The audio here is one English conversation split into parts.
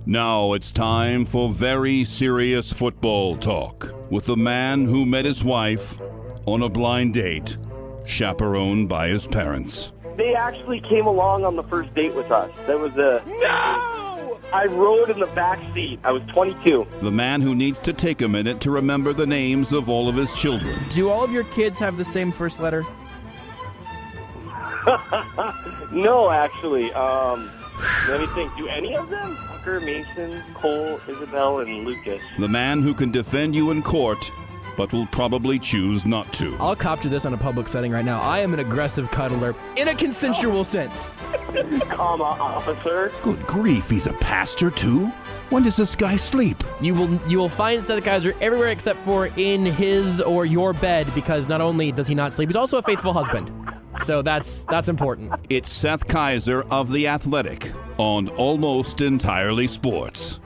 Now it's time for very serious football talk with the man who met his wife on a blind date, chaperoned by his parents. They actually came along on the first date with us. No! I rode in the back seat. I was 22. The man who needs to take a minute to remember the names of all of his children. Do all of your kids have the same first letter? No, actually. Let me think. Do any of them? Tucker, Mason, Cole, Isabel, and Lucas. The man who can defend you in court, but will probably choose not to. I'll cop to this on a public setting right now. I am an aggressive cuddler in a consensual sense. Comma, officer. Good grief, he's a pastor too? When does this guy sleep? You will find Seth Kaiser everywhere except for in his or your bed, because not only does he not sleep, he's also a faithful husband. So that's important. It's Seth Kaiser of The Athletic on Almost Entirely Sports.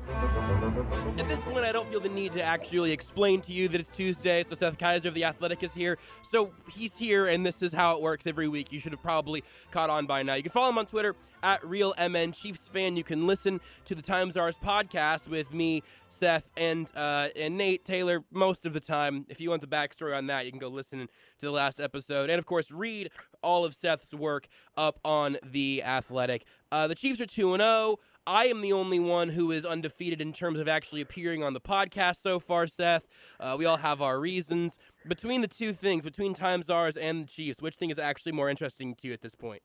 At this point, I don't feel the need to actually explain to you that it's Tuesday, so Seth Kaiser of The Athletic is here. So he's here, and this is how it works every week. You should have probably caught on by now. You can follow him on Twitter, @RealMN Chiefs Fan. You can listen to the Time Czars podcast with me, Seth, and Nate Taylor most of the time. If you want the backstory on that, you can go listen to the last episode. And, of course, read all of Seth's work up on The Athletic. The Chiefs are 2-0. I am the only one who is undefeated in terms of actually appearing on the podcast so far, Seth. We all have our reasons. Between the two things, between Time Czars and the Chiefs, which thing is actually more interesting to you at this point?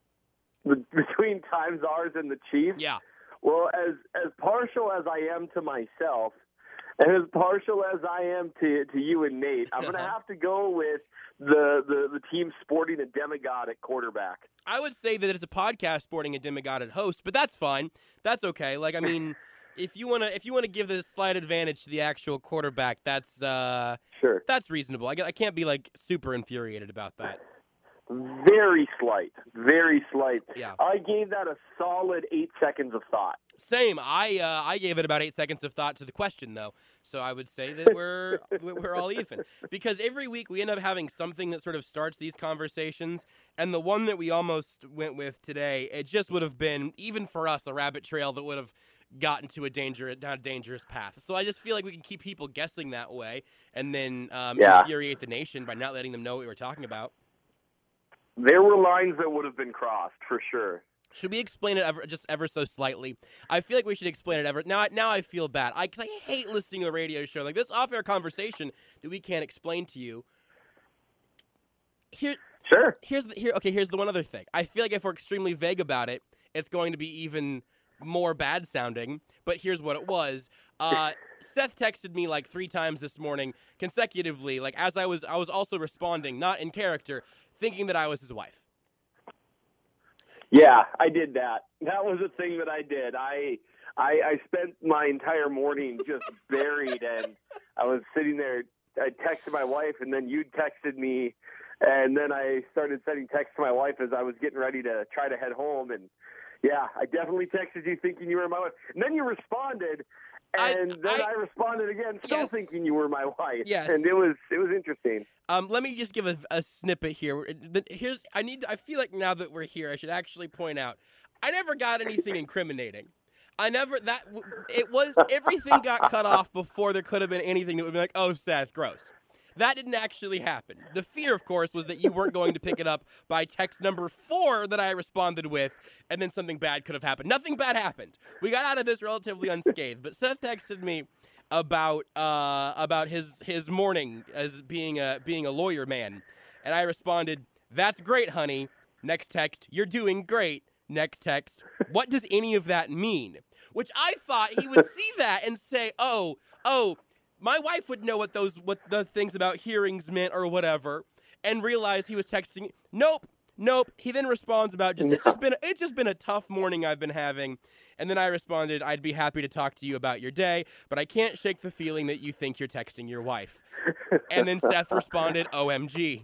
Between Time Czars and the Chiefs? Yeah. Well, as partial as I am to myself, and as partial as I am to you and Nate, I'm going to have to go with the team sporting a demigod at quarterback. I would say that it's a podcast sporting a demigod at host, but that's fine. That's okay. Like, I mean, if you wanna give the slight advantage to the actual quarterback, that's sure. That's reasonable. I can't be like super infuriated about that. Very slight. Very slight. Yeah. I gave that a solid 8 seconds of thought. Same. I gave it about 8 seconds of thought to the question, though. So I would say that we're all even. Because every week we end up having something that sort of starts these conversations. And the one that we almost went with today, it just would have been, even for us, a rabbit trail that would have gotten to down a dangerous path. So I just feel like we can keep people guessing that way and then infuriate the nation by not letting them know what we were talking about. There were lines that would have been crossed, for sure. Should we explain it ever so slightly? I feel like we should explain it ever. Now I feel bad. Because I hate listening to a radio show like this off-air conversation that we can't explain to you. Sure. Here's the one other thing. I feel like if we're extremely vague about it, it's going to be even more bad sounding. But here's what it was. Seth texted me like 3 times this morning consecutively, like as I was also responding, not in character, thinking that I was his wife. Yeah, I did that. That was a thing that I did. I spent my entire morning just buried, and I was sitting there. I texted my wife, and then you texted me, and then I started sending texts to my wife as I was getting ready to try to head home. And yeah, I definitely texted you thinking you were my wife. And then you responded, and I responded again, still thinking you were my wife. Yes. And it was interesting. Let me just give a snippet here. I feel like now that we're here, I should actually point out, I never got anything incriminating. Everything got cut off before there could have been anything that would be like, oh, Seth, gross. That didn't actually happen. The fear, of course, was that you weren't going to pick it up by text number 4 that I responded with, and then something bad could have happened. Nothing bad happened. We got out of this relatively unscathed, but Seth texted me about his morning as being a lawyer man, and I responded, "That's great, honey." Next text, "You're doing great." Next text, "What does any of that mean?" Which I thought he would see that and say, "Oh, my wife would know what the things about hearings meant or whatever," and realize he was texting. Nope. He then responds about it's just been a tough morning I've been having. And then I responded, "I'd be happy to talk to you about your day, but I can't shake the feeling that you think you're texting your wife." And then Seth responded, "OMG."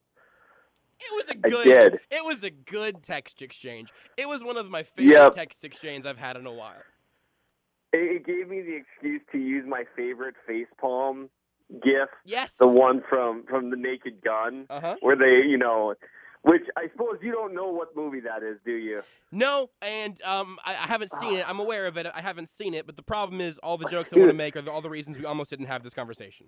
It was a good text exchange. It was one of my favorite text exchanges I've had in a while. It gave me the excuse to use my favorite facepalm GIF. Yes. The one from the Naked Gun, where they, Which I suppose you don't know what movie that is, do you? No, and I haven't seen it. I'm aware of it. I haven't seen it, but the problem is all the jokes I want to make are all the reasons we almost didn't have this conversation.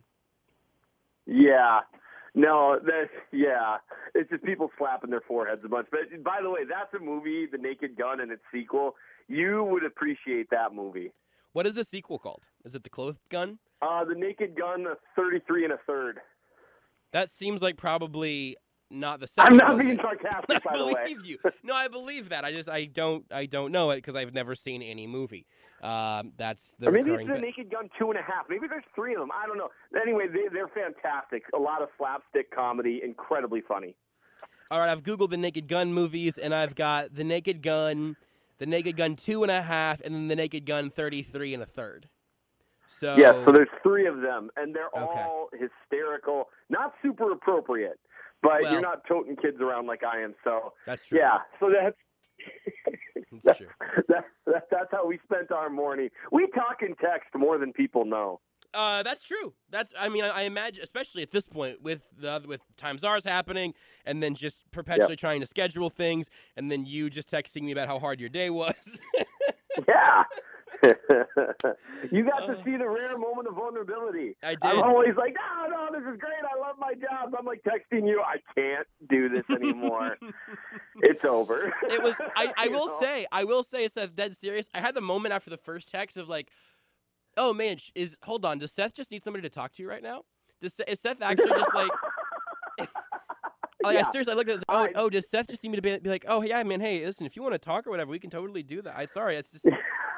Yeah. No, it's just people slapping their foreheads a bunch. But by the way, that's a movie, The Naked Gun and its sequel. You would appreciate that movie. What is the sequel called? Is it The Clothed Gun? The Naked Gun, 33 1/3. That seems like probably not the second. I'm not one. being sarcastic, by the way. I believe you. No, I believe that. I don't know it because I've never seen any movie. That's the or maybe recurring it's The bit. Naked Gun 2.5. Maybe there's 3 of them. I don't know. Anyway, they're fantastic. A lot of slapstick comedy, incredibly funny. All right, I've Googled the Naked Gun movies, and I've got the Naked Gun 2.5, and then the Naked Gun 33 1/3. So Yeah, so there's 3 of them, and they're Okay. all hysterical, not super appropriate, but Well- you're not toting kids around like I am. So that's true. yeah, so that's That's true. that's how we spent our morning. We talk and text more than people know. That's true. I imagine, especially at this point with Times R's happening, and then just perpetually trying to schedule things, and then you just texting me about how hard your day was. Yeah. You got to see the rare moment of vulnerability. I did. I'm always like, no, this is great. I love my job. I'm like texting you, I can't do this anymore. It's over. It was. I You will know? say. I will say, Seth, dead serious. I had the moment after the first text of like, oh man, hold on. Does Seth just need somebody to talk to right now? Is Seth actually just like? Like, Yeah. I seriously, I looked at this. All right. Oh, does Seth just need me to be like, oh yeah, man, hey, listen, if you want to talk or whatever, we can totally do that. Sorry, it's just.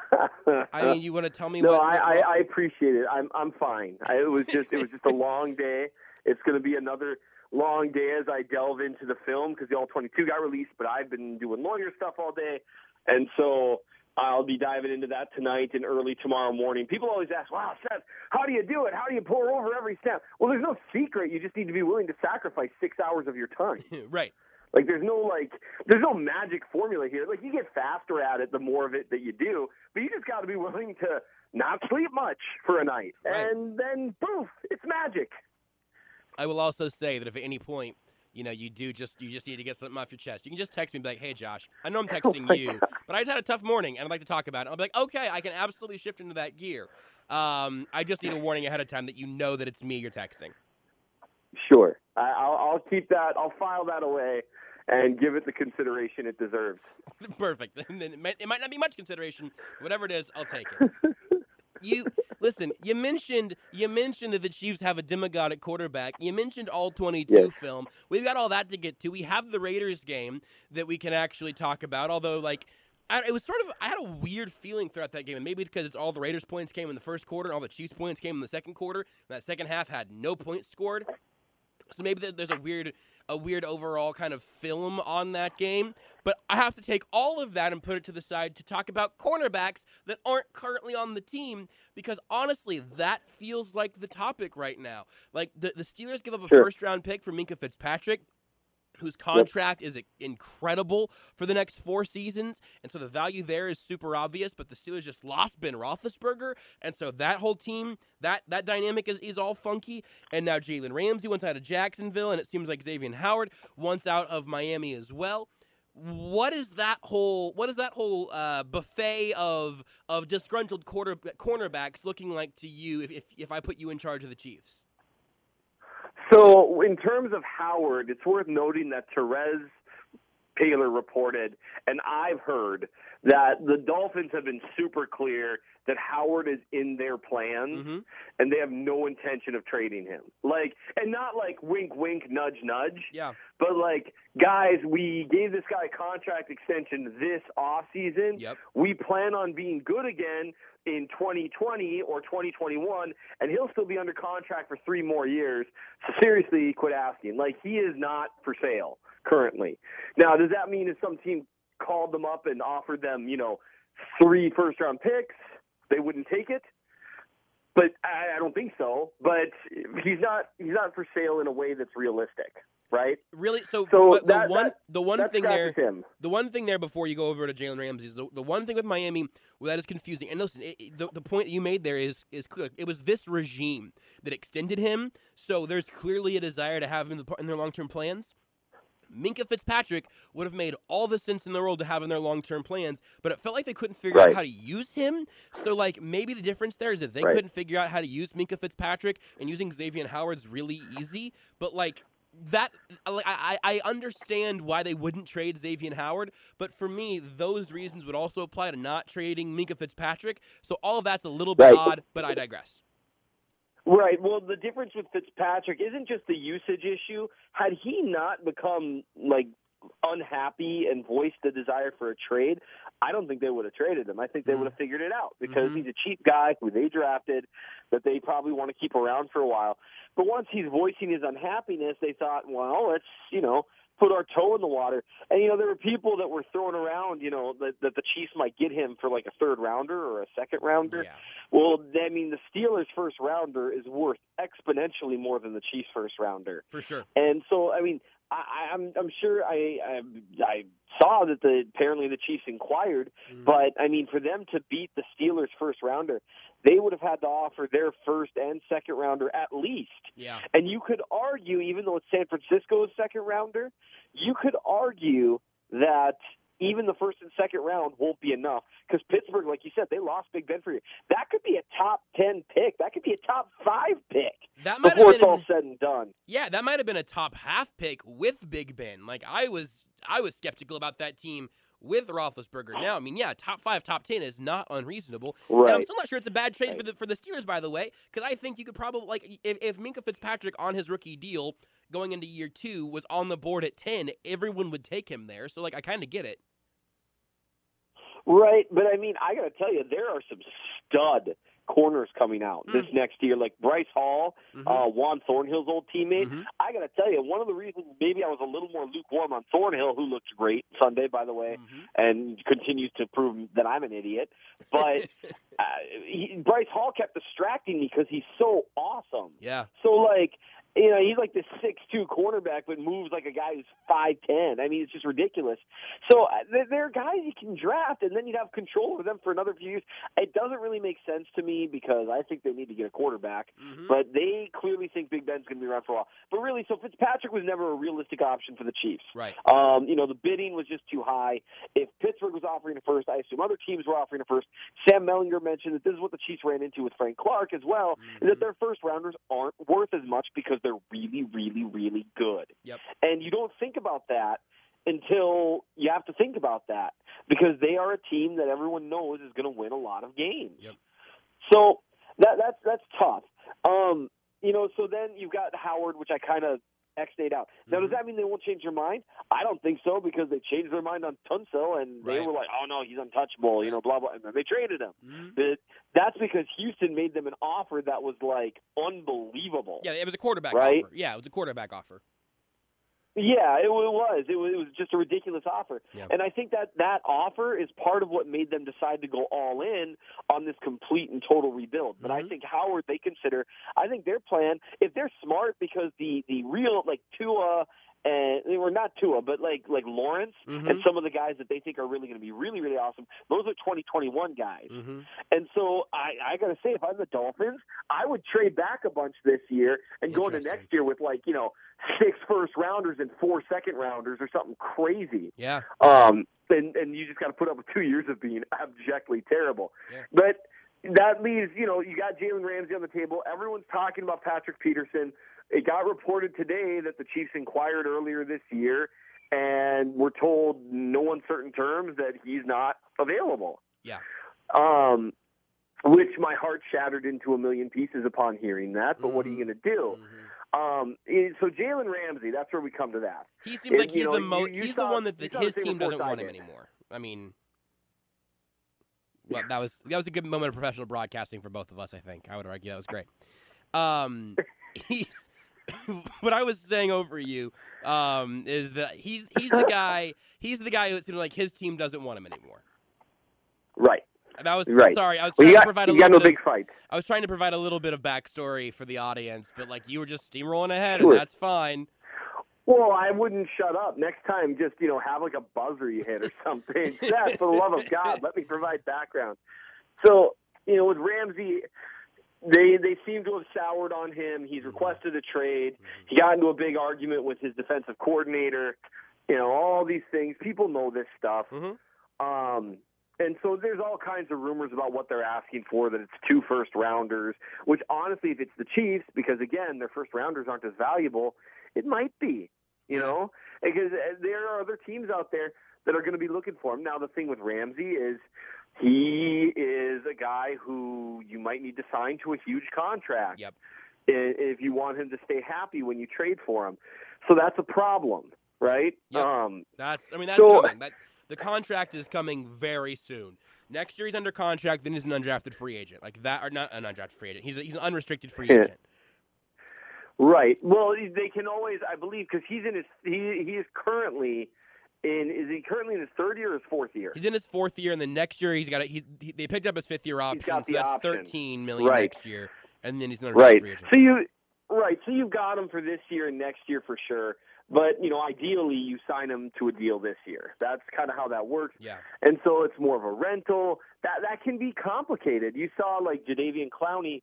I mean, you want to tell me No, what? I appreciate it. I'm fine. It was just a long day. It's going to be another long day as I delve into the film because the All 22 got released, but I've been doing lawyer stuff all day, and so I'll be diving into that tonight and early tomorrow morning. People always ask, "Wow, Seth, how do you do it? How do you pour over every step?" Well, there's no secret. You just need to be willing to sacrifice 6 hours of your time. Right. Like there's no magic formula here. Like you get faster at it the more of it that you do, but you just got to be willing to not sleep much for a night, Right. and then poof, it's magic. I will also say that if at any point, you just need to get something off your chest, you can just text me and be like, hey, Josh, I know I'm texting you, but I just had a tough morning, and I'd like to talk about it. I'll be like, okay, I can absolutely shift into that gear. I just need a warning ahead of time that you know that it's me you're texting. Sure, I'll keep that. I'll file that away and give it the consideration it deserves. Perfect. And then it might not be much consideration. Whatever it is, I'll take it. Listen. You mentioned that the Chiefs have a demigod at quarterback. You mentioned all 22 Yes. film. We've got all that to get to. We have the Raiders game that we can actually talk about. Although, it was I had a weird feeling throughout that game, and maybe it's because it's all the Raiders points came in the first quarter, and all the Chiefs points came in the second quarter. And that second half had no points scored. So maybe there's a weird overall kind of film on that game. But I have to take all of that and put it to the side to talk about cornerbacks that aren't currently on the team, because honestly, that feels like the topic right now. Like the Steelers give up a Sure. first-round pick for Minkah Fitzpatrick, whose contract is incredible for the next 4 seasons, and so the value there is super obvious, but the Steelers just lost Ben Roethlisberger, and so that whole team, that dynamic is all funky, and now Jalen Ramsey wants out of Jacksonville, and it seems like Xavier Howard wants out of Miami as well. What is that whole buffet of disgruntled cornerbacks looking like to you if I put you in charge of the Chiefs? So in terms of Howard, it's worth noting that Therese Taylor reported, and I've heard, that the Dolphins have been super clear that Howard is in their plans, Mm-hmm. and they have no intention of trading him. And not like wink, wink, nudge, nudge. Yeah. But guys, we gave this guy a contract extension this offseason. Yep. We plan on being good again in 2020 or 2021, and he'll still be under contract for 3 more years. So seriously, quit asking. He is not for sale currently. Now, does that mean if some team called them up and offered them, 3 first-round picks, they wouldn't take it? But I don't think so. But he's not for sale in a way that's realistic, right? Really? So that the one thing there before you go over to Jalen Ramsey is the one thing with Miami that is confusing. And listen, the point that you made there is clear. It was this regime that extended him, so there's clearly a desire to have him in their long-term plans. Minkah Fitzpatrick would have made all the sense in the world to have in their long-term plans, but it felt like they couldn't figure out how to use him. So, like, maybe the difference there is that they couldn't figure out how to use Minkah Fitzpatrick, and using Xavier Howard's really easy. But, like, I understand why they wouldn't trade Xavier Howard, but for me, those reasons would also apply to not trading Minkah Fitzpatrick. So all of that's a little bit odd, but I digress. Right. Well, the difference with Fitzpatrick isn't just the usage issue. Had he not become, like, unhappy and voiced the desire for a trade, I don't think they would have traded him. I think they would have figured it out because he's a cheap guy who they drafted that they probably want to keep around for a while. But once he's voicing his unhappiness, they thought, well, let's, put our toe in the water. And, there were people that were throwing around, that the Chiefs might get him for like a third rounder or a second rounder. Yeah. Well, I mean, the Steelers' first rounder is worth exponentially more than the Chiefs' first rounder. For sure. And so, I mean, I'm sure I saw that apparently the Chiefs inquired, but I mean, for them to beat the Steelers' first rounder, they would have had to offer their first and second rounder at least. Yeah. And you could argue, even though it's San Francisco's second rounder, you could argue that even the first and second round won't be enough because Pittsburgh, like you said, they lost Big Ben for you. That could be a top 10 pick. That could be a top 5 pick before it's all said and done. Yeah, that might have been a top half pick with Big Ben. Like I was skeptical about that team with Roethlisberger. Now, I mean, yeah, top 5, top 10 is not unreasonable. Right. And I'm still not sure it's a bad trade for the Steelers, by the way, because I think you could probably, like, if Minkah Fitzpatrick on his rookie deal going into year 2 was on the board at 10, everyone would take him there. So, like, I kind of get it. Right, but I mean, I got to tell you, there are some stud corners coming out this next year, like Bryce Hall, Juan Thornhill's old teammate. I got to tell you, one of the reasons maybe I was a little more lukewarm on Thornhill, who looked great Sunday, by the way, and continues to prove that I'm an idiot, but Bryce Hall kept distracting me because he's so awesome. Yeah. So, like, he's like this 6'2" cornerback, but moves like a guy who's 5'10". I mean, it's just ridiculous. So there are guys you can draft, and then you'd have control over them for another few years. It doesn't really make sense to me because I think they need to get a quarterback, but they clearly think Big Ben's going to be around for a while. But really, so Fitzpatrick was never a realistic option for the Chiefs. Right. The bidding was just too high. If Pittsburgh was offering a first, I assume other teams were offering a first. Sam Mellinger mentioned that this is what the Chiefs ran into with Frank Clark as well, is that their first rounders aren't worth as much because they're really, really, really good. Yep. And you don't think about that until you have to think about that because they are a team that everyone knows is going to win a lot of games. Yep. So that's tough. So then you've got Howard, which I kind of X'd out. Now, does that mean they won't change their mind? I don't think so because they changed their mind on Tunsil and they were like, oh, no, he's untouchable, blah, blah, and then they traded him. But that's because Houston made them an offer that was, like, unbelievable. Yeah, it was a quarterback offer. Yeah, it was a quarterback offer. Yeah, it was. It was just a ridiculous offer. Yep. And I think that offer is part of what made them decide to go all in on this complete and total rebuild. But I think Howard, I think their plan, if they're smart, because the real, like, Tua, and they were not Tua, but like Lawrence and some of the guys that they think are really going to be really, really awesome, those are 2021 guys. And so I got to say, if I'm the Dolphins, I would trade back a bunch this year and go into next year with 6 first rounders and 4 second rounders or something crazy. Yeah. And you just got to put up with 2 years of being abjectly terrible. Yeah. But that leaves, you got Jalen Ramsey on the table. Everyone's talking about Patrick Peterson. It got reported today that the Chiefs inquired earlier this year and were told no uncertain terms that he's not available. Yeah. Which my heart shattered into a million pieces upon hearing that, but what are you going to do? So Jalen Ramsey, that's where we come to that. He seems like he's he's the one that his team doesn't want him anymore. I mean, well, that was a good moment of professional broadcasting for both of us, I think. I would argue that was great. He's what I was saying over you is that he's the guy who it seems like his team doesn't want him anymore. Right. That was right. Sorry, I was trying to provide a little bit big fight. I was trying to provide a little bit of backstory for the audience, but you were just steamrolling ahead, and that's fine. Well, I wouldn't shut up. Next time, just have like a buzzer you hit or something. Seth, for the love of God, let me provide background. So, with Ramsey, they seem to have soured on him. He's requested a trade. He got into a big argument with his defensive coordinator. all these things. People know this stuff. Mm-hmm. And so there's all kinds of rumors about what they're asking for, that it's 2 first-rounders, which honestly, if it's the Chiefs, because, again, their first-rounders aren't as valuable, it might be, because there are other teams out there that are going to be looking for him. Now, the thing with Ramsey is he is a guy who you might need to sign to a huge contract if you want him to stay happy when you trade for him. So that's a problem, right? Yep. That's coming. The contract is coming very soon. Next year he's under contract, then he's an undrafted free agent. Like that, or not an undrafted free agent. He's an unrestricted free agent. Right. Well, they can always, I believe, because he is currently in his 3rd year or his 4th year? He's in his 4th year, and then next year they picked up his 5th-year option, so that's option. $13 million next year, and then he's an unrestricted free agent. So you've got him for this year and next year for sure. But, ideally you sign him to a deal this year. That's kind of how that works. Yeah. And so it's more of a rental. That can be complicated. You saw, like, Jadeveon Clowney,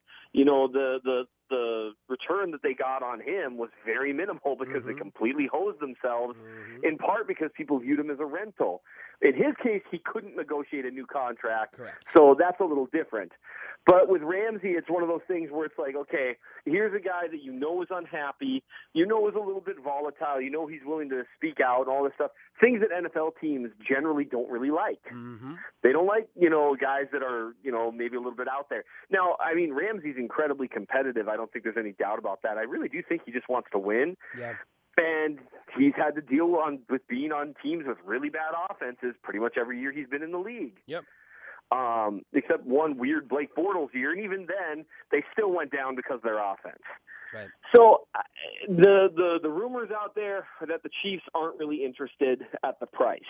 the return that they got on him was very minimal because they completely hosed themselves, in part because people viewed him as a rental. In his case, he couldn't negotiate a new contract, Correct. So that's a little different. But with Ramsey, it's one of those things where it's like, okay, here's a guy that is unhappy, is a little bit volatile, he's willing to speak out, all this stuff, things that NFL teams generally don't really like. They don't like, guys that are, maybe a little bit out there. Now, I mean, Ramsey's incredibly competitive. I don't think there's any doubt about that. I really do think he just wants to win. Yeah. And he's had to deal with being on teams with really bad offenses pretty much every year he's been in the league. Yep. Except one weird Blake Bortles year, and even then, they still went down because of their offense. Right. So the rumors out there are that the Chiefs aren't really interested at the price.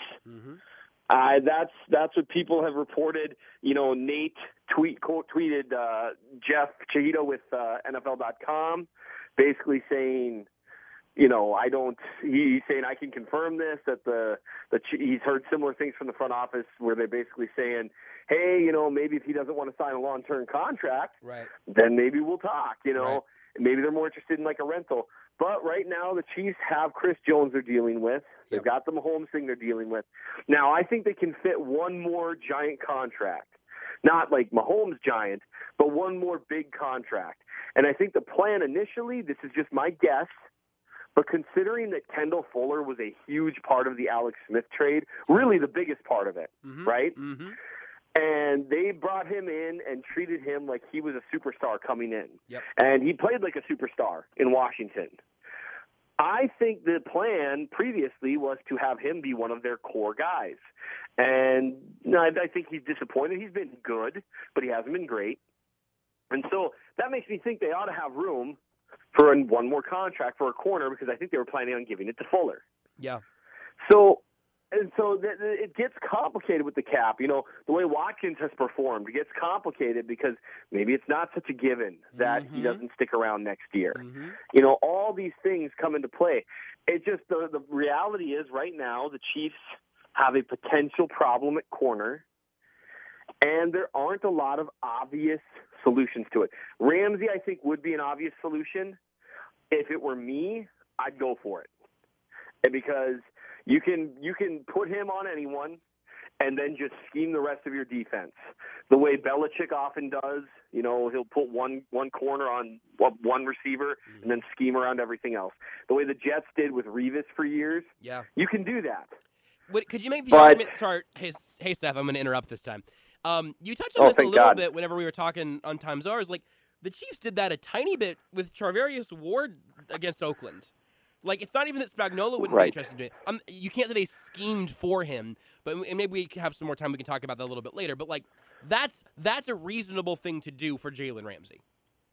That's what people have reported. Nate tweeted Jeff Chahito with NFL.com, basically saying, he's saying I can confirm this, that he's heard similar things from the front office where they're basically saying, hey, maybe if he doesn't want to sign a long-term contract, then maybe we'll talk, Right. Maybe they're more interested in like a rental. But right now the Chiefs have Chris Jones they're dealing with. They've got the Mahomes thing they're dealing with. Now I think they can fit one more giant contract. Not like Mahomes giant, but one more big contract. And I think the plan initially, this is just my guess, but considering that Kendall Fuller was a huge part of the Alex Smith trade, really the biggest part of it, right? And they brought him in and treated him like he was a superstar coming in. Yep. And he played like a superstar in Washington. I think the plan previously was to have him be one of their core guys. And I think he's disappointed. He's been good, but he hasn't been great. And so that makes me think they ought to have room for one more contract for a corner because I think they were planning on giving it to Fuller. Yeah. So it gets complicated with the cap. The way Watkins has performed, it gets complicated because maybe it's not such a given that he doesn't stick around next year. All these things come into play. It just the reality is right now the Chiefs have a potential problem at corner, and there aren't a lot of obvious solutions to it. Ramsey, I think, would be an obvious solution. If it were me, I'd go for it. And because you can put him on anyone and then just scheme the rest of your defense. The way Belichick often does, he'll put one corner on one receiver and then scheme around everything else. The way the Jets did with Revis for years, you can do that. Could you make the argument? Sorry, hey Seth, I'm going to interrupt this time. You touched on this a little bit whenever we were talking on Time Czars. Like, the Chiefs did that a tiny bit with Charvarius Ward against Oakland. Like, it's not even that Spagnuolo wouldn't be interested in it. You can't say they schemed for him, but maybe we have some more time. We can talk about that a little bit later. But, like, that's a reasonable thing to do for Jalen Ramsey.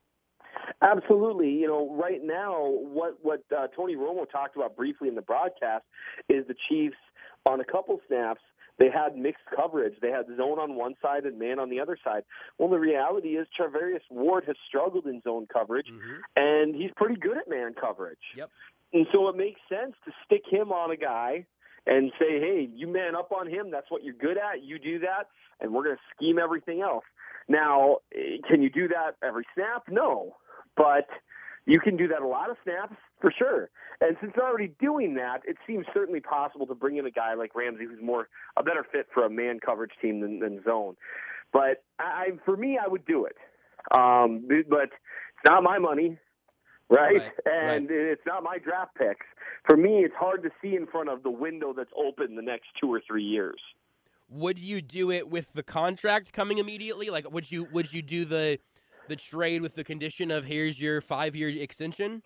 Absolutely. Right now, what Tony Romo talked about briefly in the broadcast is the Chiefs, on a couple snaps, they had mixed coverage. They had zone on one side and man on the other side. Well, the reality is Charvarius Ward has struggled in zone coverage, and he's pretty good at man coverage. Yep. And so it makes sense to stick him on a guy and say, hey, you man up on him. That's what you're good at. You do that, and we're going to scheme everything else. Now, can you do that every snap? No. But, you can do that a lot of snaps for sure. And since they're already doing that, it seems certainly possible to bring in a guy like Ramsey who's a better fit for a man coverage team than zone. But for me, I would do it. But it's not my money, right? And it's not my draft picks. For me, it's hard to see in front of the window that's open the next 2 or 3 years. Would you do it with the contract coming immediately? Like, would you do the trade with the condition of here's your 5-year extension?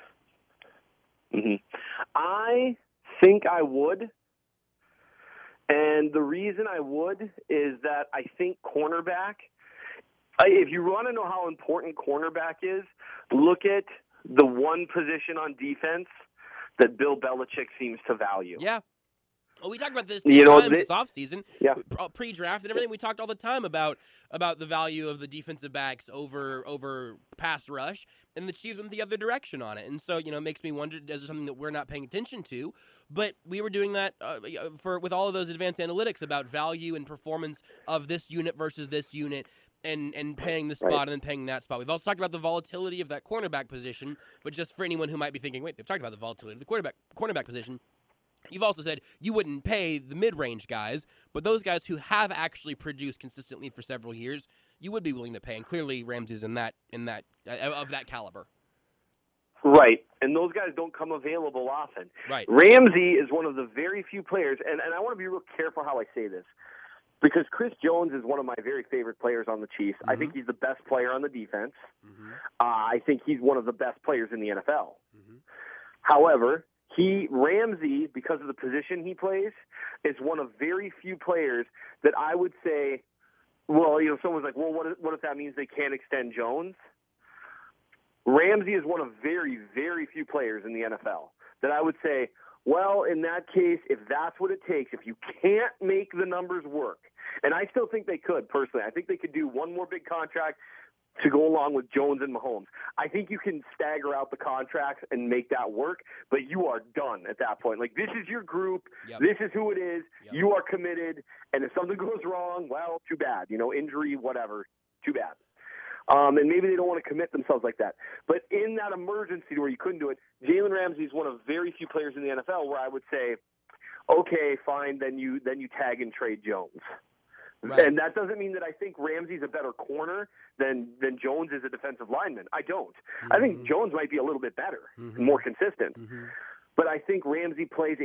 Mm-hmm. I think I would. And the reason I would is that I think cornerback, if you want to know how important cornerback is, look at the one position on defense that Bill Belichick seems to value. Yeah. Well, we talked about this times this offseason, pre-draft and everything. We talked all the time about the value of the defensive backs over pass rush, and the Chiefs went the other direction on it. And so, it makes me wonder, is there something that we're not paying attention to? But we were doing that with all of those advanced analytics about value and performance of this unit versus this unit, and paying this spot and then paying that spot. We've also talked about the volatility of that cornerback position, but just for anyone who might be thinking, wait, they've talked about the volatility of the cornerback position. You've also said you wouldn't pay the mid-range guys, but those guys who have actually produced consistently for several years, you would be willing to pay. And clearly, Ramsey's of that caliber. Right, and those guys don't come available often. Right. Ramsey is one of the very few players, and I want to be real careful how I say this, because Chris Jones is one of my very favorite players on the Chiefs. Mm-hmm. I think he's the best player on the defense. Mm-hmm. I think he's one of the best players in the NFL. Mm-hmm. However, Ramsey, because of the position he plays, is one of very few players that I would say, well, someone's like, well, what if that means they can't extend Jones? Ramsey is one of very, very few players in the NFL that I would say, well, in that case, if that's what it takes, if you can't make the numbers work, and I still think they could, personally. I think they could do one more big contract to go along with Jones and Mahomes. I think you can stagger out the contracts and make that work, but you are done at that point. Like, this is your group. Yep. This is who it is. Yep. You are committed, and if something goes wrong, well, too bad. Injury, whatever, too bad. And maybe they don't want to commit themselves like that. But in that emergency where you couldn't do it, Jalen Ramsey is one of very few players in the NFL where I would say, okay, fine, then you tag and trade Jones. Right. And that doesn't mean that I think Ramsey's a better corner than Jones is a defensive lineman. I don't. Mm-hmm. I think Jones might be a little bit better, more consistent. Mm-hmm. But I think Ramsey plays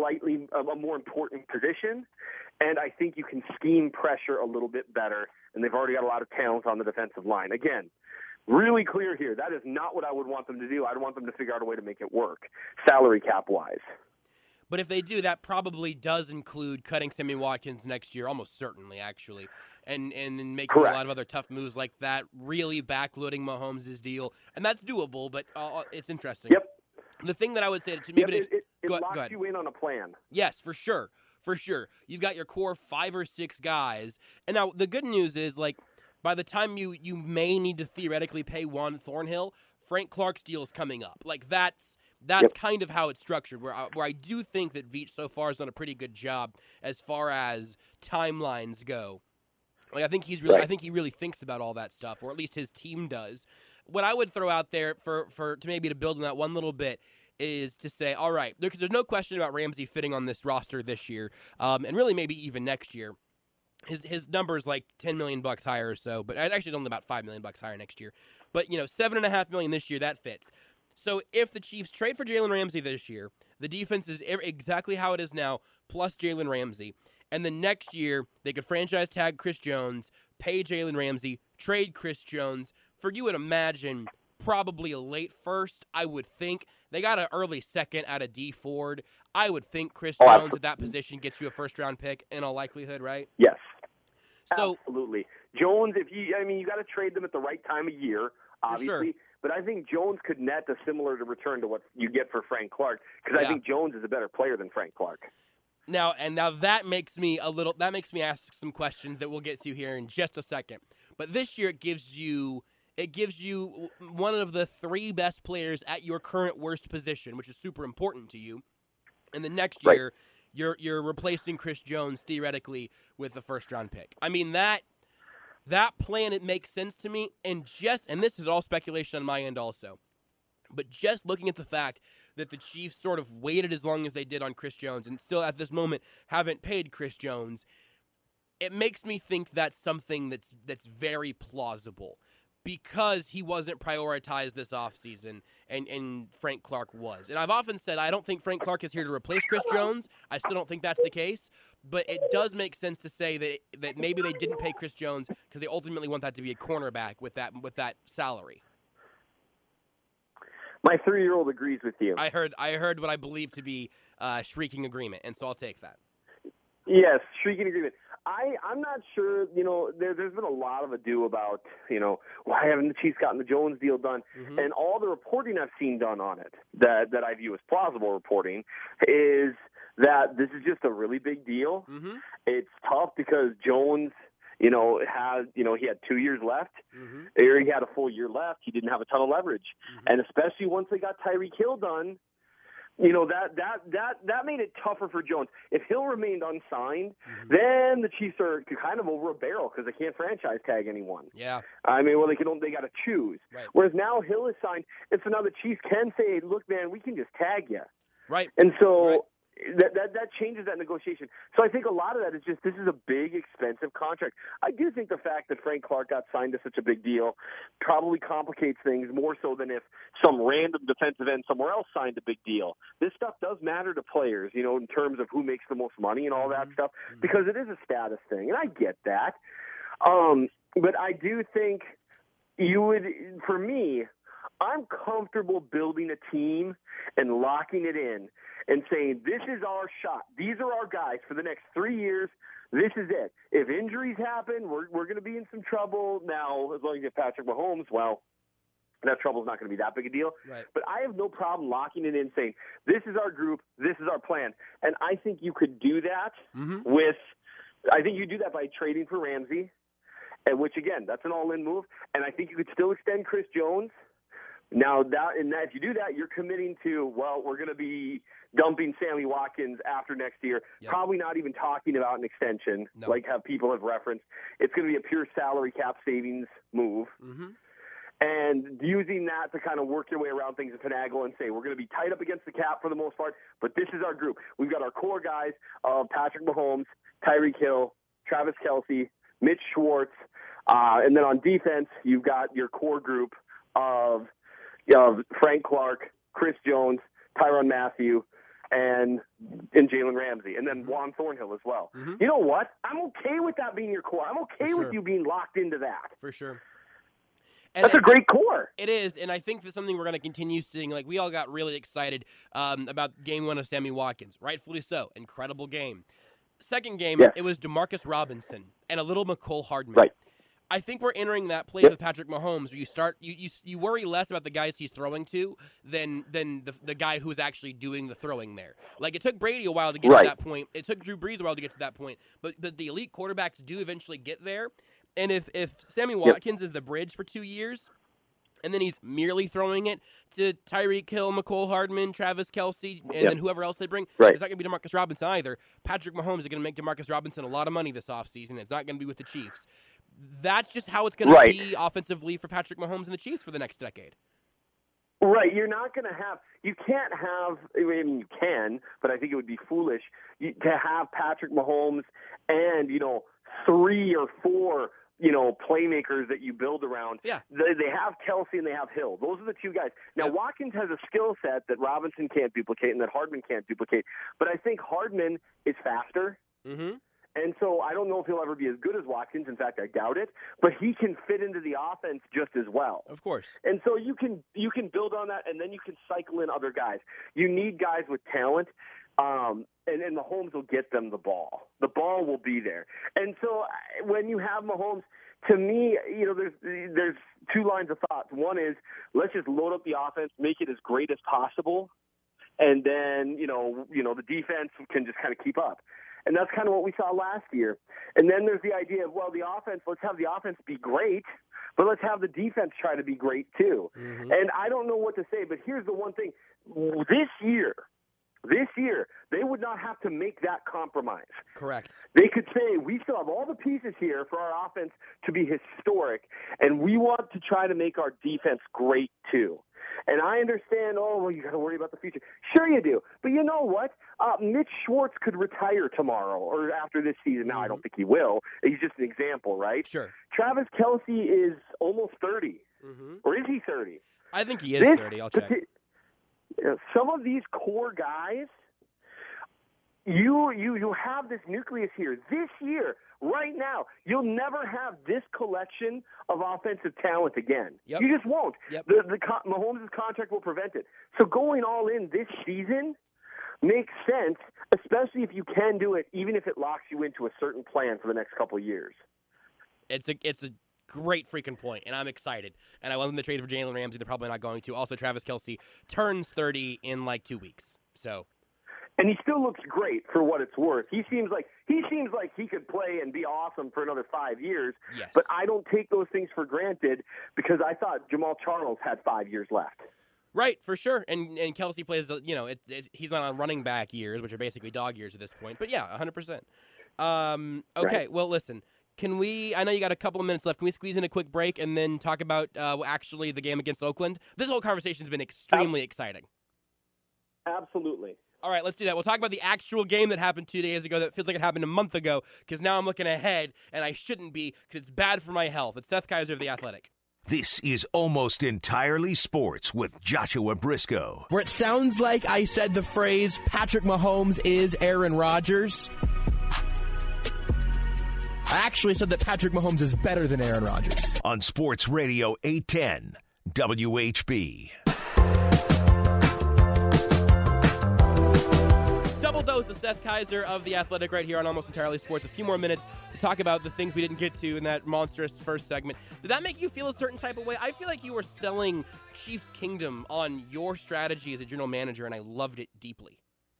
a more important position, and I think you can scheme pressure a little bit better, and they've already got a lot of talent on the defensive line. Again, really clear here, that is not what I would want them to do. I'd want them to figure out a way to make it work, salary cap-wise. But if they do, that probably does include cutting Sammy Watkins next year, almost certainly, actually, and then making Correct. a lot of other tough moves like that, really backloading Mahomes' deal. And that's doable, but it's interesting. Yep. The thing that I would say to maybe it go locks ahead. you in on a plan. Yes, for sure. For sure. You've got your core 5 or 6 guys. And now the good news is, like, by the time you may need to theoretically pay Juan Thornhill, Frank Clark's deal is coming up. Like, that's Yep. kind of how it's structured, where I do think that Veach so far has done a pretty good job as far as timelines go. Like, I think he really thinks about all that stuff, or at least his team does. What I would throw out there to build on that one little bit is to say, all right, because there's no question about Ramsey fitting on this roster this year, and really maybe even next year. His number's like $10 million higher or so, but actually only about $5 million higher next year. But $7.5 million this year, that fits. So if the Chiefs trade for Jalen Ramsey this year, the defense is exactly how it is now, plus Jalen Ramsey. And then next year, they could franchise tag Chris Jones, pay Jalen Ramsey, trade Chris Jones. For you would imagine probably a late first, I would think. They got an early second out of D Ford. I would think Chris Jones at that position gets you a first-round pick in all likelihood, right? Yes. So, absolutely. Jones, you got to trade them at the right time of year, obviously. Sure. But I think Jones could net a similar return to what you get for Frank Clark, because I think Jones is a better player than Frank Clark. Now that makes me ask some questions that we'll get to here in just a second. But this year it gives you one of the 3 best players at your current worst position, which is super important to you. And the next year, you're replacing Chris Jones theoretically with the first-round pick. I mean, that plan, it makes sense to me, and this is all speculation on my end also. But just looking at the fact that the Chiefs sort of waited as long as they did on Chris Jones and still at this moment haven't paid Chris Jones, it makes me think that's something that's very plausible because he wasn't prioritized this offseason and Frank Clark was. And I've often said I don't think Frank Clark is here to replace Chris Jones. I still don't think that's the case. But it does make sense to say that maybe they didn't pay Chris Jones because they ultimately want that to be a cornerback with that salary. My 3-year-old agrees with you. I heard what I believe to be shrieking agreement, and so I'll take that. Yes, shrieking agreement. I'm not sure, there's been a lot of ado about, why haven't the Chiefs gotten the Jones deal done? Mm-hmm. And all the reporting I've seen done on it that I view as plausible reporting is that this is just a really big deal. Mm-hmm. It's tough because Jones, he had 2 years left. Mm-hmm. Or he had a full year left. He didn't have a ton of leverage. Mm-hmm. And especially once they got Tyreek Hill done, that made it tougher for Jones. If Hill remained unsigned, mm-hmm. then the Chiefs are kind of over a barrel because they can't franchise tag anyone. Yeah. They got to choose. Right. Whereas now Hill is signed, it's another Chiefs can say, look, man, we can just tag you. Right. And so right. That changes that negotiation. So I think a lot of that is just this is a big, expensive contract. I do think the fact that Frank Clark got signed to such a big deal probably complicates things more so than if some random defensive end somewhere else signed a big deal. This stuff does matter to players, in terms of who makes the most money and all that stuff, because it is a status thing, and I get that. But I do think for me, I'm comfortable building a team and locking it in and saying, this is our shot. These are our guys for the next 3 years. This is it. If injuries happen, we're going to be in some trouble. Now, as long as you get Patrick Mahomes, well, that trouble's not going to be that big a deal. Right. But I have no problem locking it in, saying, this is our group, this is our plan. And I think you could do that I think you do that by trading for Ramsey, and which, again, that's an all-in move. And I think you could still extend Chris Jones. Now, if you do that, you're committing to, we're going to be dumping Sammy Watkins after next year, probably not even talking about an extension, like how people have referenced. It's going to be a pure salary cap savings move. Mm-hmm. And using that to kind of work your way around things and finagle and say, we're going to be tight up against the cap for the most part, but this is our group. We've got our core guys of Patrick Mahomes, Tyreek Hill, Travis Kelce, Mitch Schwartz, and then on defense, you've got your core group of Frank Clark, Chris Jones, Tyrann Mathieu, and Jalen Ramsey, and then Juan Thornhill as well. Mm-hmm. You know what? I'm okay with that being your core. I'm okay with you being locked into that. For sure. And that's a great core. It is, and I think that's something we're going to continue seeing. Like, we all got really excited about game one of Sammy Watkins. Rightfully so. Incredible game. Second game, It was Demarcus Robinson and a little Mecole Hardman. Right. I think we're entering that place with Patrick Mahomes where you worry less about the guys he's throwing to than the guy who's actually doing the throwing there. Like, it took Brady a while to get to that point. It took Drew Brees a while to get to that point. But the elite quarterbacks do eventually get there. And if Sammy Watkins is the bridge for 2 years, and then he's merely throwing it to Tyreek Hill, Mecole Hardman, Travis Kelce, and then whoever else they bring, it's not going to be Demarcus Robinson either. Patrick Mahomes is going to make Demarcus Robinson a lot of money this offseason. It's not going to be with the Chiefs. That's just how it's going to be offensively for Patrick Mahomes and the Chiefs for the next decade. Right. You're not going to have – you can't have – I mean, you can, but I think it would be foolish to have Patrick Mahomes and, 3 or 4 playmakers that you build around. Yeah. They have Kelce and they have Hill. Those are the two guys. Now, Watkins has a skill set that Robinson can't duplicate and that Hardman can't duplicate. But I think Hardman is faster. Mm-hmm. And so I don't know if he'll ever be as good as Watkins. In fact, I doubt it. But he can fit into the offense just as well. Of course. And so you can build on that, and then you can cycle in other guys. You need guys with talent, and Mahomes will get them the ball. The ball will be there. And so when you have Mahomes, to me, there's 2 lines of thought. One is let's just load up the offense, make it as great as possible, and then the defense can just kind of keep up. And that's kind of what we saw last year. And then there's the idea of, the offense, let's have the offense be great, but let's have the defense try to be great too. Mm-hmm. And I don't know what to say, but here's the one thing. This year, they would not have to make that compromise. Correct. They could say, we still have all the pieces here for our offense to be historic, and we want to try to make our defense great too. And I understand, you got to worry about the future. Sure you do. But you know what? Mitch Schwartz could retire tomorrow or after this season. Now, I don't think he will. He's just an example, right? Sure. Travis Kelce is almost 30. Mm-hmm. Or is he 30? I think he is 30. I'll check. Some of these core guys, you have this nucleus here. This year, right now, you'll never have this collection of offensive talent again. Yep. You just won't. Yep. Mahomes' contract will prevent it. So going all in this season makes sense, especially if you can do it, even if it locks you into a certain plan for the next couple of years. It's a great freaking point, and I'm excited. And I want them to trade for Jalen Ramsey. They're probably not going to. Also, Travis Kelce turns 30 in like 2 weeks. So. And he still looks great for what it's worth. He seems like he could play and be awesome for another 5 years. Yes. But I don't take those things for granted because I thought Jamal Charles had 5 years left. Right, for sure. And Kelce plays, he's not on running back years, which are basically dog years at this point. But yeah, 100%. Okay, right. Well, listen. I know you got a couple of minutes left. Can we squeeze in a quick break and then talk about actually the game against Oakland? This whole conversation has been extremely exciting. Absolutely. All right, let's do that. We'll talk about the actual game that happened 2 days ago that feels like it happened a month ago because now I'm looking ahead, and I shouldn't be because it's bad for my health. It's Seth Kaiser of The Athletic. This is Almost Entirely Sports with Joshua Briscoe. Where it sounds like I said the phrase, Patrick Mahomes is Aaron Rodgers. I actually said that Patrick Mahomes is better than Aaron Rodgers. On Sports Radio 810, WHB. Double dose of Seth Kaiser of The Athletic right here on Almost Entirely Sports. A few more minutes to talk about the things we didn't get to in that monstrous first segment. Did that make you feel a certain type of way? I feel like you were selling Chiefs Kingdom on your strategy as a general manager, and I loved it deeply.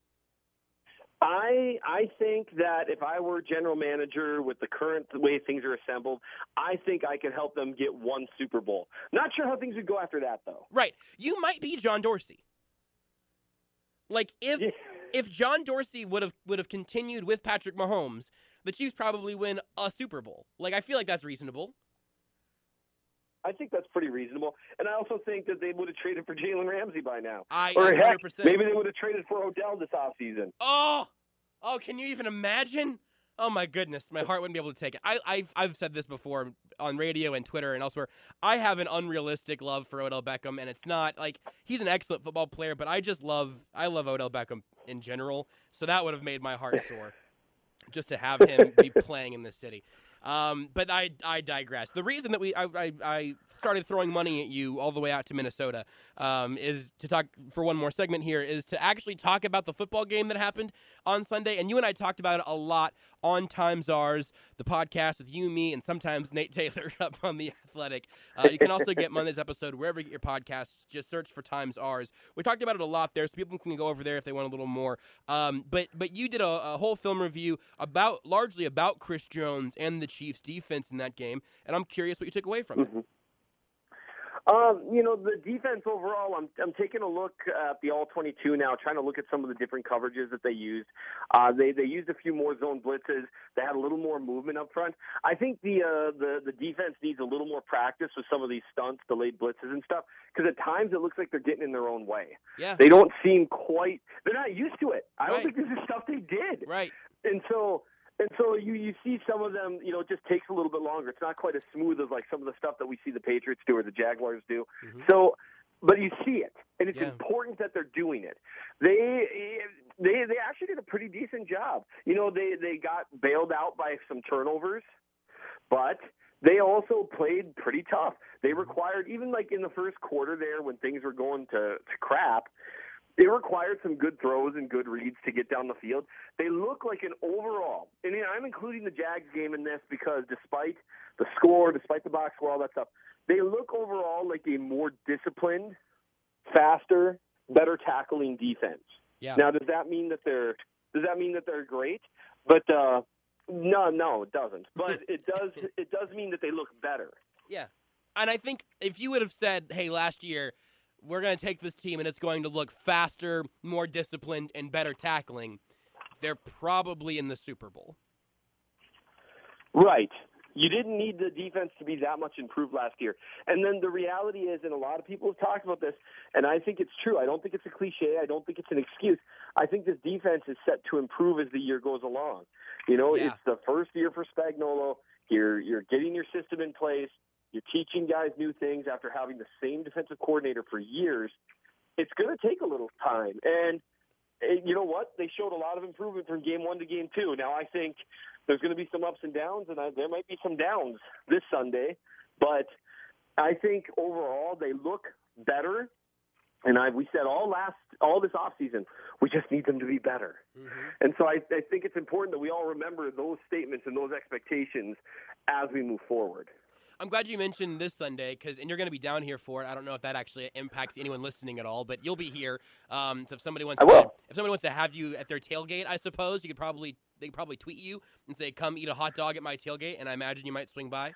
I think that if I were general manager with the current way things are assembled, I think I could help them get one Super Bowl. Not sure how things would go after that, though. Right. You might be John Dorsey. Like, if John Dorsey would have continued with Patrick Mahomes, the Chiefs probably win a Super Bowl. Like, I feel like that's reasonable. I think that's pretty reasonable. And I also think that they would have traded for Jalen Ramsey by now. Or heck, 100%. maybe they would have traded for Odell this offseason. Oh, can you even imagine? Oh, my goodness. My heart wouldn't be able to take it. I've said this before on radio and Twitter and elsewhere. I have an unrealistic love for Odell Beckham, and it's not like he's an excellent football player, but I love Odell Beckham in general. So that would have made my heart sore just to have him be playing in this city. But I digress. The reason that I started throwing money at you all the way out to Minnesota is to talk for one more segment here is to actually talk about the football game that happened on Sunday. And you and I talked about it a lot on Times Ours, the podcast with you, me, and sometimes Nate Taylor up on The Athletic. You can also get Monday's episode wherever you get your podcasts. Just search for Times Ours. We talked about it a lot there, so people can go over there if they want a little more. But you did a whole film review largely about Chris Jones and the Chiefs defense in that game, and I'm curious what you took away from it. The defense overall, I'm taking a look at the All-22 now, trying to look at some of the different coverages that they used. They used a few more zone blitzes. They had a little more movement up front. I think the defense needs a little more practice with some of these stunts, delayed blitzes and stuff, because at times it looks like they're getting in their own way. Yeah. They don't seem they're not used to it. I don't Right. think this is stuff they did. Right. And so you see some of them, it just takes a little bit longer. It's not quite as smooth as like some of the stuff that we see the Patriots do or the Jaguars do. Mm-hmm. So, but you see it, and it's Yeah. important that they're doing it. They actually did a pretty decent job. They got bailed out by some turnovers, but they also played pretty tough. They required, even like in the first quarter there when things were going to crap, they required some good throws and good reads to get down the field. They look like an overall, and I'm including the Jags game in this because despite the score, despite the box score, all that stuff, they look overall like a more disciplined, faster, better tackling defense. Yeah. Now, does that mean that they're great? But no, it doesn't. But it does mean that they look better. Yeah. And I think if you would have said, hey, last year, we're going to take this team and it's going to look faster, more disciplined, and better tackling, they're probably in the Super Bowl. Right. You didn't need the defense to be that much improved last year. And then the reality is, and a lot of people have talked about this, and I think it's true. I don't think it's a cliche. I don't think it's an excuse. I think this defense is set to improve as the year goes along. It's the first year for Spagnuolo. You're getting your system in place. You're teaching guys new things after having the same defensive coordinator for years. It's going to take a little time. And you know what? They showed a lot of improvement from game 1 to game 2. Now, I think there's going to be some ups and downs, and there might be some downs this Sunday. But I think overall they look better. And we said all this offseason, we just need them to be better. Mm-hmm. And so I think it's important that we all remember those statements and those expectations as we move forward. I'm glad you mentioned this Sunday, and you're going to be down here for it. I don't know if that actually impacts anyone listening at all, but you'll be here. So if somebody wants to have you at their tailgate, I suppose they could probably tweet you and say, "Come eat a hot dog at my tailgate," and I imagine you might swing by.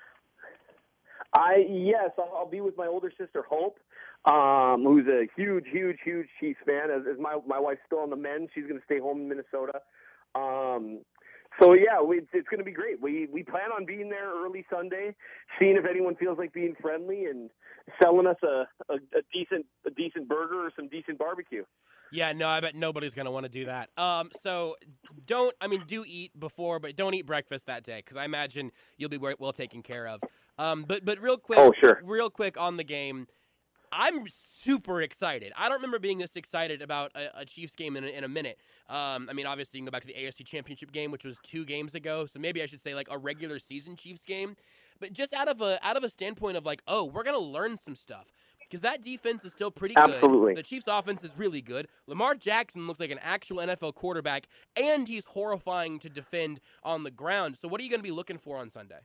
Yes, I'll be with my older sister Hope, who's a huge Chiefs fan. As my wife's still on the mend, she's going to stay home in Minnesota. So, yeah, it's going to be great. We plan on being there early Sunday, seeing if anyone feels like being friendly and selling us a decent burger or some decent barbecue. Yeah, no, I bet nobody's going to want to do that. So do eat before, but don't eat breakfast that day because I imagine you'll be well taken care of. But real quick, real quick on the game, I'm super excited. I don't remember being this excited about a Chiefs game in a minute. Obviously, you can go back to the AFC Championship game, which was 2 games ago. So maybe I should say like a regular season Chiefs game. But just out of a standpoint of like, we're gonna learn some stuff because that defense is still pretty good. Absolutely. The Chiefs' offense is really good. Lamar Jackson looks like an actual NFL quarterback, and he's horrifying to defend on the ground. So what are you gonna be looking for on Sunday?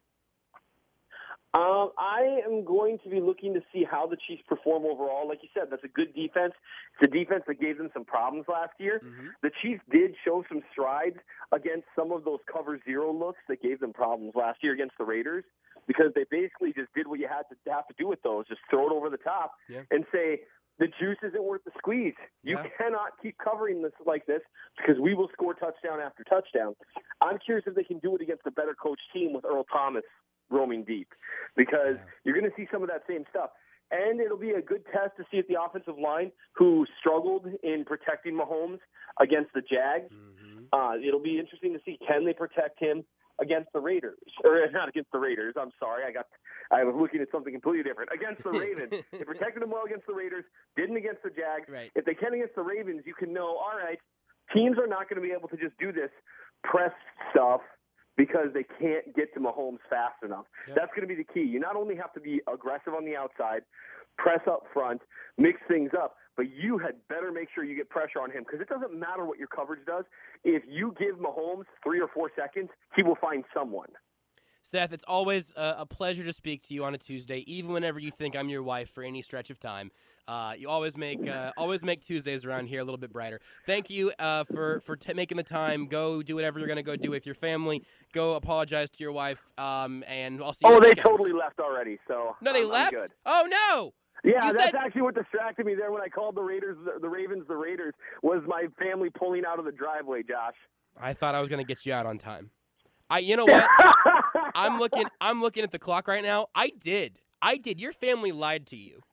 I am going to be looking to see how the Chiefs perform overall. Like you said, that's a good defense. It's a defense that gave them some problems last year. Mm-hmm. The Chiefs did show some strides against some of those cover zero looks that gave them problems last year against the Raiders because they basically just did what you have to do with those, just throw it over the top and say, the juice isn't worth the squeeze. You cannot keep covering this like this because we will score touchdown after touchdown. I'm curious if they can do it against a better coached team with Earl Thomas roaming deep because you're going to see some of that same stuff. And it'll be a good test to see if the offensive line, who struggled in protecting Mahomes against the Jags, it'll be interesting to see, can they protect him against the Raiders? Or not against the Raiders, I'm sorry. I was looking at something completely different. Against the Ravens. They protected him well against the Raiders, didn't against the Jags. Right. If they can against the Ravens, you can know, all right, teams are not going to be able to just do this press stuff because they can't get to Mahomes fast enough. Yep. That's going to be the key. You not only have to be aggressive on the outside, press up front, mix things up, but you had better make sure you get pressure on him because it doesn't matter what your coverage does. If you give Mahomes 3 or 4 seconds, he will find someone. Seth, it's always a pleasure to speak to you on a Tuesday, even whenever you think I'm your wife for any stretch of time. You always make Tuesdays around here a little bit brighter. Thank you for making the time. Go do whatever you're going to go do with your family. Go apologize to your wife, and I'll see you. Oh, they totally left already. So no, they left. Good. Oh no. Yeah, that's actually what distracted me there when I called the Ravens the Raiders was my family pulling out of the driveway, Josh. I thought I was going to get you out on time. You know what? I'm looking at the clock right now. I did. Your family lied to you.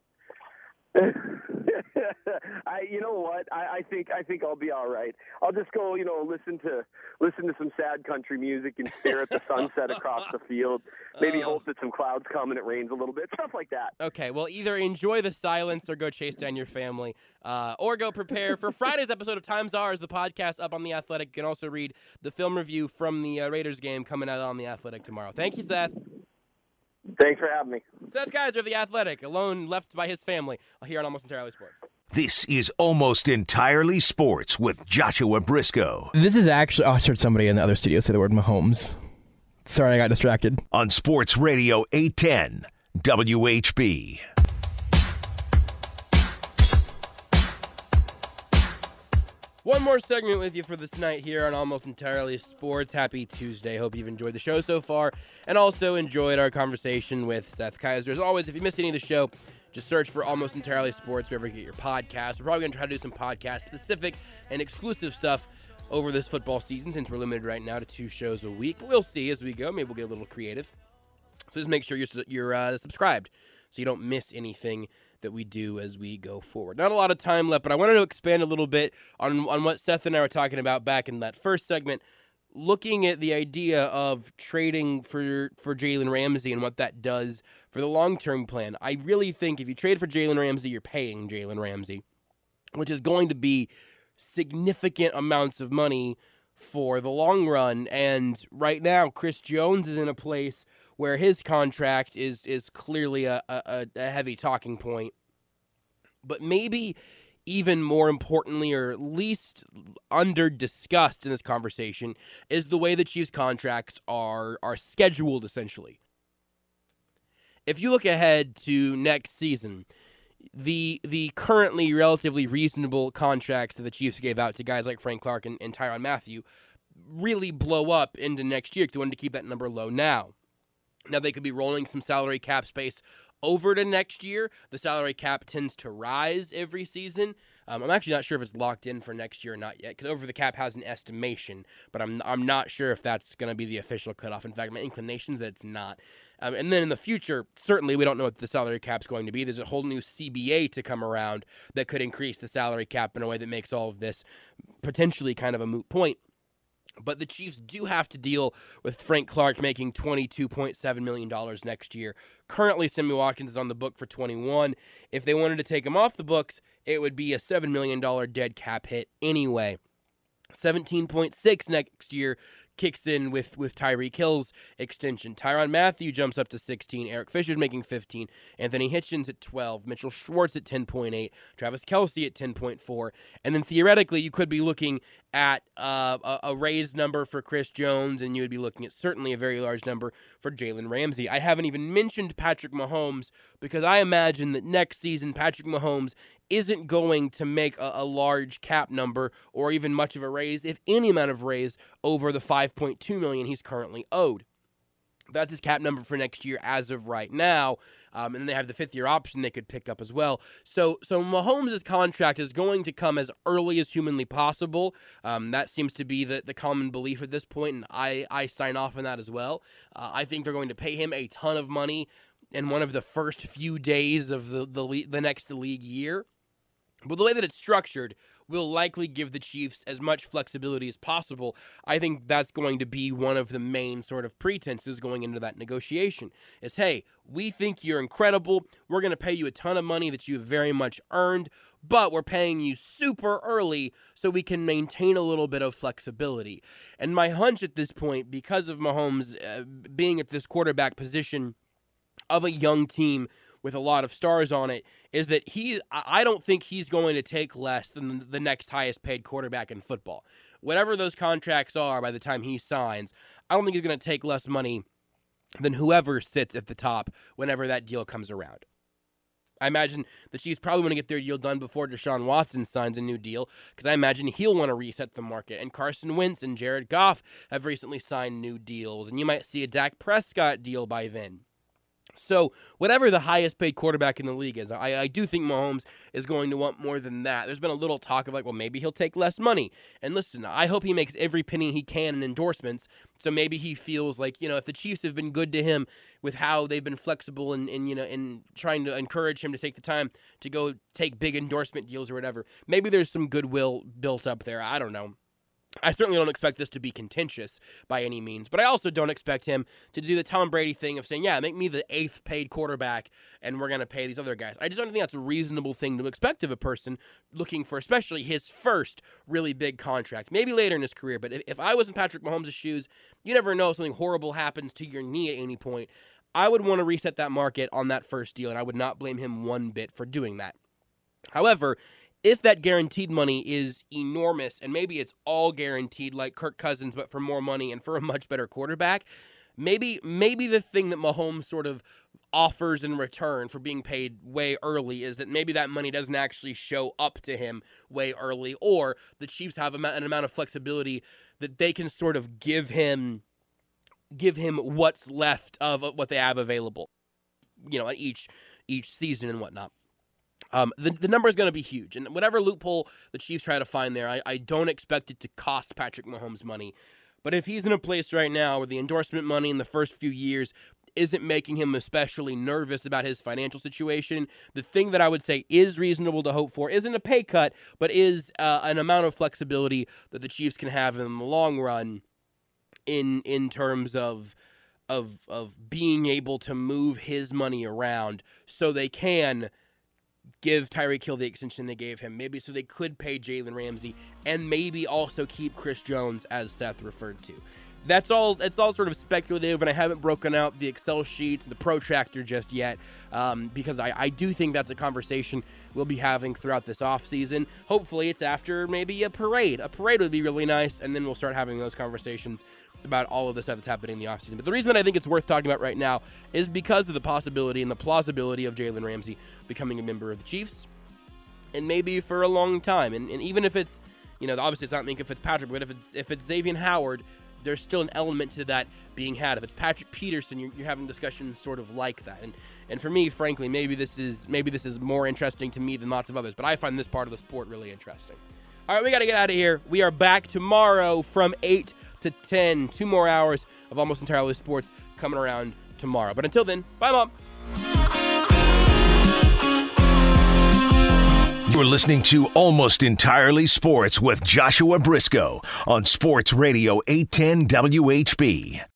You know what? I think I'll be all right. I'll just go, listen to some sad country music and stare at the sunset across the field. Maybe hope that some clouds come and it rains a little bit. Stuff like that. Okay, well, either enjoy the silence or go chase down your family, or go prepare for Friday's episode of Times Ours, the podcast up on The Athletic. You can also read the film review from the Raiders game coming out on The Athletic tomorrow. Thank you, Seth. Thanks for having me. Seth Kaiser of The Athletic, alone left by his family, here on Almost Entirely Sports. This is Almost Entirely Sports with Joshua Briscoe. This is actually... Oh, I heard somebody in the other studio say the word Mahomes. Sorry, I got distracted. On Sports Radio 810, WHB. One more segment with you for this night here on Almost Entirely Sports. Happy Tuesday. Hope you've enjoyed the show so far and also enjoyed our conversation with Seth Kaiser. As always, if you missed any of the show, just search for Almost Entirely Sports wherever you get your podcasts. We're probably going to try to do some podcast-specific and exclusive stuff over this football season since we're limited right now to 2 shows a week. But we'll see as we go. Maybe we'll get a little creative. So just make sure you're subscribed so you don't miss anything that we do as we go forward. Not a lot of time left, but I wanted to expand a little bit on what Seth and I were talking about back in that first segment, looking at the idea of trading for Jalen Ramsey and what that does for the long-term plan. I really think if you trade for Jalen Ramsey, you're paying Jalen Ramsey, which is going to be significant amounts of money for the long run. And right now, Chris Jones is in a place where his contract is clearly a heavy talking point. But maybe even more importantly, or at least under-discussed in this conversation, is the way the Chiefs' contracts are scheduled, essentially. If you look ahead to next season, the currently relatively reasonable contracts that the Chiefs gave out to guys like Frank Clark and Tyrann Mathieu really blow up into next year because they wanted to keep that number low now. Now, they could be rolling some salary cap space over to next year. The salary cap tends to rise every season. I'm actually not sure if it's locked in for next year or not yet, because over the cap has an estimation, but I'm not sure if that's going to be the official cutoff. In fact, my inclination is that it's not. And then in the future, certainly we don't know what the salary cap's going to be. There's a whole new CBA to come around that could increase the salary cap in a way that makes all of this potentially kind of a moot point. But the Chiefs do have to deal with Frank Clark making $22.7 million next year. Currently, Sammy Watkins is on the book for $21. If they wanted to take him off the books, it would be a $7 million dead cap hit anyway. 17.6 next year kicks in with Tyreek Hill's extension. Tyrann Mathieu jumps up to 16. Eric Fisher's making 15. Anthony Hitchens at 12. Mitchell Schwartz at 10.8. Travis Kelce at 10.4. And then theoretically, you could be looking at a raised number for Chris Jones, and you would be looking at certainly a very large number for Jalen Ramsey. I haven't even mentioned Patrick Mahomes because I imagine that next season Patrick Mahomes isn't going to make a large cap number or even much of a raise, if any amount of raise, over the $5.2 million he's currently owed. That's his cap number for next year as of right now. And then they have the fifth-year option they could pick up as well. So Mahomes' contract is going to come as early as humanly possible. That seems to be the common belief at this point, and I sign off on that as well. I think they're going to pay him a ton of money in one of the first few days of the next league year. But the way that it's structured will likely give the Chiefs as much flexibility as possible. I think that's going to be one of the main sort of pretenses going into that negotiation is, hey, we think you're incredible. We're going to pay you a ton of money that you have very much earned, but we're paying you super early so we can maintain a little bit of flexibility. And my hunch at this point, because of Mahomes being at this quarterback position of a young team with a lot of stars on it, is that I don't think he's going to take less than the next highest paid quarterback in football. Whatever those contracts are by the time he signs, I don't think he's going to take less money than whoever sits at the top whenever that deal comes around. I imagine the Chiefs probably want to get their deal done before Deshaun Watson signs a new deal, because I imagine he'll want to reset the market. And Carson Wentz and Jared Goff have recently signed new deals, and you might see a Dak Prescott deal by then. So whatever the highest paid quarterback in the league is, I do think Mahomes is going to want more than that. There's been a little talk of well, maybe he'll take less money. And listen, I hope he makes every penny he can in endorsements. So maybe he feels like, if the Chiefs have been good to him with how they've been flexible in trying to encourage him to take the time to go take big endorsement deals or whatever, maybe there's some goodwill built up there. I don't know. I certainly don't expect this to be contentious by any means, but I also don't expect him to do the Tom Brady thing of saying, yeah, make me the 8th paid quarterback and we're going to pay these other guys. I just don't think that's a reasonable thing to expect of a person looking for especially his first really big contract, maybe later in his career. But if I was in Patrick Mahomes' shoes, you never know if something horrible happens to your knee at any point. I would want to reset that market on that first deal, and I would not blame him one bit for doing that. However, if that guaranteed money is enormous, and maybe it's all guaranteed like Kirk Cousins, but for more money and for a much better quarterback, maybe the thing that Mahomes sort of offers in return for being paid way early is that maybe that money doesn't actually show up to him way early, or the Chiefs have an amount of flexibility that they can sort of give him what's left of what they have available, at each season and whatnot. The number is going to be huge, and whatever loophole the Chiefs try to find there, I don't expect it to cost Patrick Mahomes money. But if he's in a place right now where the endorsement money in the first few years isn't making him especially nervous about his financial situation. The thing that I would say is reasonable to hope for isn't a pay cut, but is an amount of flexibility that the Chiefs can have in the long run in terms of being able to move his money around so they can give Tyreek Hill the extension they gave him, maybe so they could pay Jalen Ramsey, and maybe also keep Chris Jones, as Seth referred to. It's all sort of speculative, and I haven't broken out the Excel sheets, the protractor just yet, because I do think that's a conversation we'll be having throughout this offseason. Hopefully it's after maybe a parade. A parade would be really nice, and then we'll start having those conversations about all of the stuff that's happening in the offseason. But the reason that I think it's worth talking about right now is because of the possibility and the plausibility of Jalen Ramsey becoming a member of the Chiefs, and maybe for a long time. And even if it's, obviously it's not Minkah Fitzpatrick, but if it's Xavier Howard, there's still an element to that being had. If it's Patrick Peterson, you're having discussions sort of like that. And for me, frankly, maybe this is more interesting to me than lots of others, but I find this part of the sport really interesting. All right, we got to get out of here. We are back tomorrow from 8 to 10. 2 more hours of Almost Entirely Sports coming around tomorrow. But until then, bye, Mom. You're listening to Almost Entirely Sports with Joshua Briscoe on Sports Radio 810 WHB.